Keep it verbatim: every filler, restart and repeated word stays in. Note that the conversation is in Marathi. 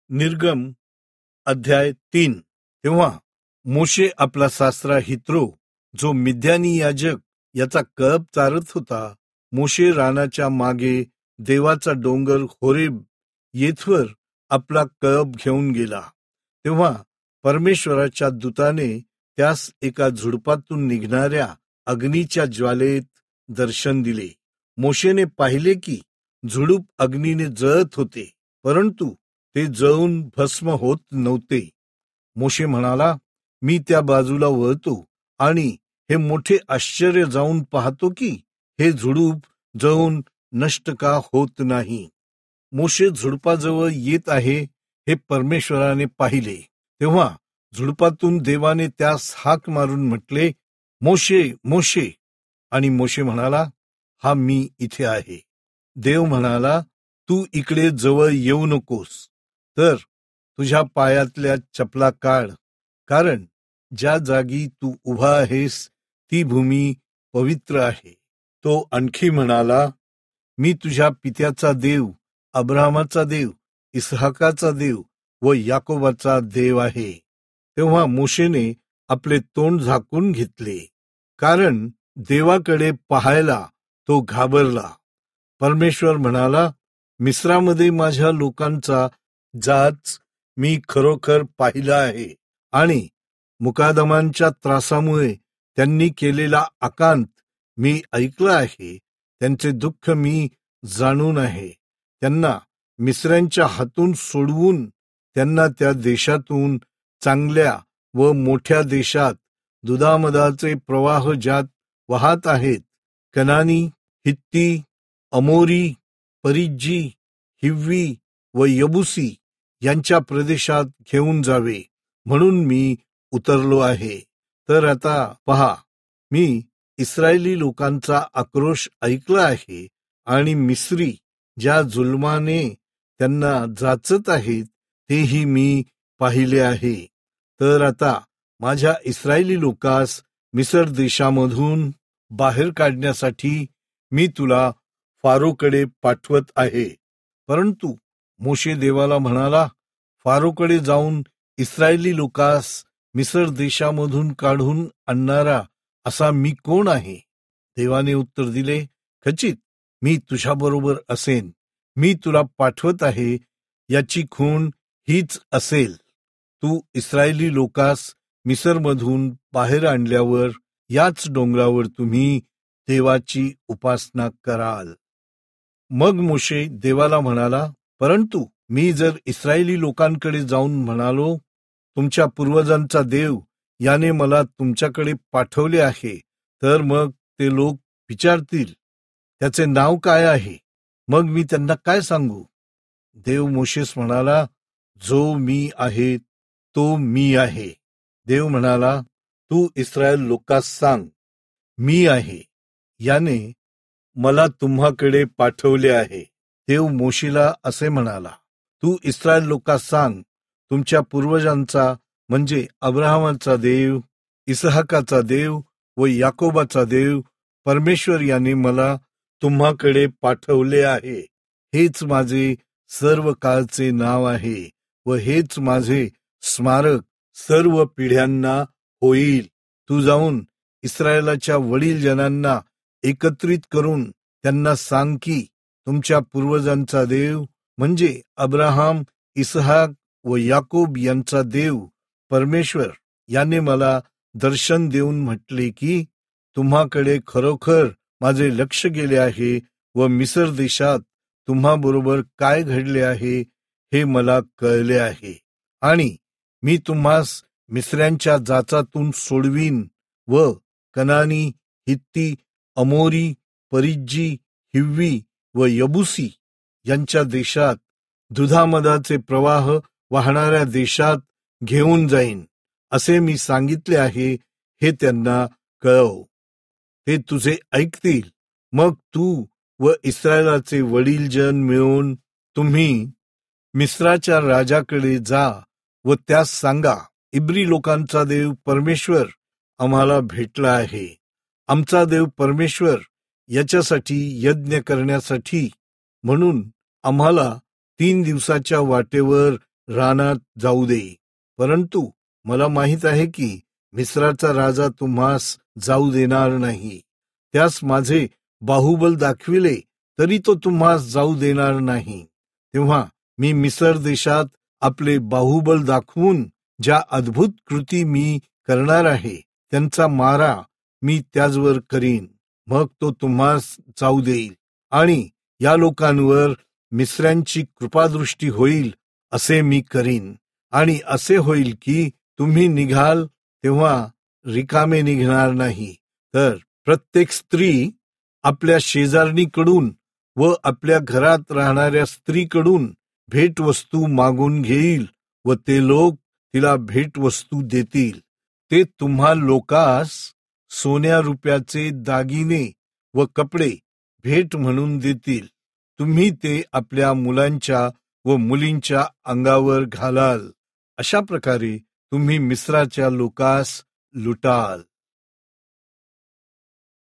निर्गम अध्याय तीन. तेव्हा मोशे आपला सासरा हित्रो, जो मिद्यानी याजक, याचा कळप चारत होता. मोशे रानाच्या मागे देवाचा डोंगर होरेब येथवर आपला कळप घेऊन गेला. तेव्हा परमेश्वराच्या दूताने त्यास एका झुडपातून निघणाऱ्या अग्नीच्या ज्वालेत दर्शन दिले. मोशेने पाहिले की झुडूप अग्नीने जळत होते, परंतु ते जळून भस्म होत नव्हते. मोशे म्हणाला, मी त्या बाजूला वळतो आणि हे मोठे आश्चर्य जाऊन पाहतो की हे झुडूप जळून नष्ट का होत नाही. मोशे झुडपाजवळ येत आहे हे परमेश्वराने पाहिले. तेव्हा झुडपातून देवाने त्यास हाक मारून म्हटले, मोशे, मोशे. आणि मोशे म्हणाला, हा मी इथे आहे. देव म्हणाला, तू इकडे जवळ येऊ नकोस, तर तुझ्या पायातल्या चपला काढ, कारण ज्या जागी तू उभा आहेस ती भूमी पवित्र आहे. तो आणखी म्हणाला, मी तुझ्या पित्याचा देव, अब्राहमाचा देव, इसहाकाचा देव व याकोबाचा देव आहे. तेव्हा मोशेने आपले तोंड झाकून घेतले, कारण देवाकडे पाहायला तो घाबरला. परमेश्वर म्हणाला, मिस्रामध्ये माझ्या लोकांचा जाच मी खरोखर पाहिला आहे आणि मुकादमांच्या त्रासामुळे त्यांनी केलेला आकांत मी ऐकला आहे. त्यांचे दुःख मी जाणून आहे. त्यांना मिस्रांच्या हातून सोडवून त्यांना त्या देशातून, चांगल्या व मोठ्या देशात, दुधामधाचे प्रवाह ज्यात वाहत आहेत, कनानी, हित्ती, अमोरी, परिज्जी, हिव्वी व यबुसी यांच्या प्रदेशात घेऊन जावे म्हणून मी उतरलो आहे. तर आता पहा, मी इस्रायली लोकांचा आक्रोश ऐकला आहे आणि मिस्री ज्या जुलमाने त्यांना जाचत आहेत तेही मी पाहिले आहे. तर आता माझ्या इस्रायली लोकास मिसर देशामधून बाहेर काढण्यासाठी मी तुला फारोकडे पाठवत आहे. परंतु मोशे देवाला म्हणाला, फारोकडे जाऊन इस्रायली लोकास मिसर देशामधून काढून आणणारा असा मी कोण आहे? देवाने उत्तर दिले, खचित मी तुझ्याबरोबर असेन. मी तुला पाठवत आहे याची खूण हीच असेल. तू इस्रायली लोकास मिसरमधून बाहेर आणल्यावर याच डोंगरावर तुम्ही देवाची उपासना कराल. मग मोशे देवाला म्हणाला, परंतु मी जर इस्रायली लोकांकडे जाऊन म्हणालो, तुमच्या पूर्वजांचा देव याने मला तुमच्याकडे पाठवले आहे, तर मग ते लोक विचारतील, त्याचे नाव काय आहे? मग मी त्यांना काय सांगू? देव मोशेस म्हणाला, जो मी आहे तो मी आहे. देव म्हणाला, तू इस्रायल लोकांस सांग, मी आहे याने मला तुम्हाकडे पाठवले आहे. देव मोशेला असे म्हणाला, तू इस्रायल लोकांस सांग, तुमच्या पूर्वजांचा म्हणजे अब्राहमाचा देव, इसहाकाचा देव व याकोबाचा देव परमेश्वर याने मला तुम्हाकडे पाठवले आहे. हेच माझे सर्व काळचे नाव आहे व हेच माझे स्मारक सर्व पिढ्यांना होईल. तू जाऊन इस्रायलाच्या वडील जनांना एकत्रित करून त्यांना सांग की तुमच्या पूर्वजांचा देव म्हणजे अब्राहम, इसहाक व याकोब यांचा देव परमेश्वर याने मला दर्शन देऊन म्हटले की तुम्हाकडे खरोखर माझे लक्ष गेले आहे व मिसर देशात तुम्हाबरोबर काय घडले आहे हे मला कळले आहे. आणि मी तुम्हास मिस्र्यांच्या जाचातून सोडवीन व कनानी, हित्ती, अमोरी, परिज्जी, हिव्वी व यबुसी यांच्या देशात, दुधामधाचे प्रवाह वाहणाऱ्या देशात घेऊन जाईन, असे मी सांगितले आहे. हे त्यांना कळव. ते तुझे ऐकतील. मग तू व इस्रायलाचे वडीलजन मिळून तुम्ही मिस्राच्या राजाकडे जा व त्यास सांगा, इब्री लोकांचा देव परमेश्वर आम्हाला भेटला आहे. आमचा देव परमेश्वर याच्यासाठी यज्ञ करण्यासाठी म्हणून आम्हाला तीन दिवसाच्या वाटेवर रानात जाऊ दे. परंतु मला माहित आहे की मिस्राचा राजा तुम्हास जाऊ देणार नाही. त्यास माझे बाहुबल दाखविले तरी तो तुम्हास जाऊ देणार नाही. तेव्हा मी मिसर देशात आपले बाहुबल दाखवून ज्या अद्भुत कृती मी करणार आहे त्यांचा मारा मी त्याचवर करीन. मग तो तुम्हास जाऊ देईल आणि या लोकांवर मिस्रांची कृपादृष्टी होईल असे मी करीन. आणि असे होईल की तुम्ही निघाल तेव्हा रिकामे निघणार नाही, तर प्रत्येक स्त्री आपल्या शेजारणीकडून व आपल्या घरात राहणाऱ्या स्त्रीकडून भेटवस्तू मागून घेईल व ते लोक तिला भेटवस्तू देतील. ते तुम्हा लोकास सोन्या रुपयाचे दागिने व कपडे भेट म्हणून देतील. तुम्ही ते आपल्या मुलांच्या व मुलींच्या अंगावर घालाल. अशा प्रकारे तुम्ही मिस्राच्या लोकास लुटाल.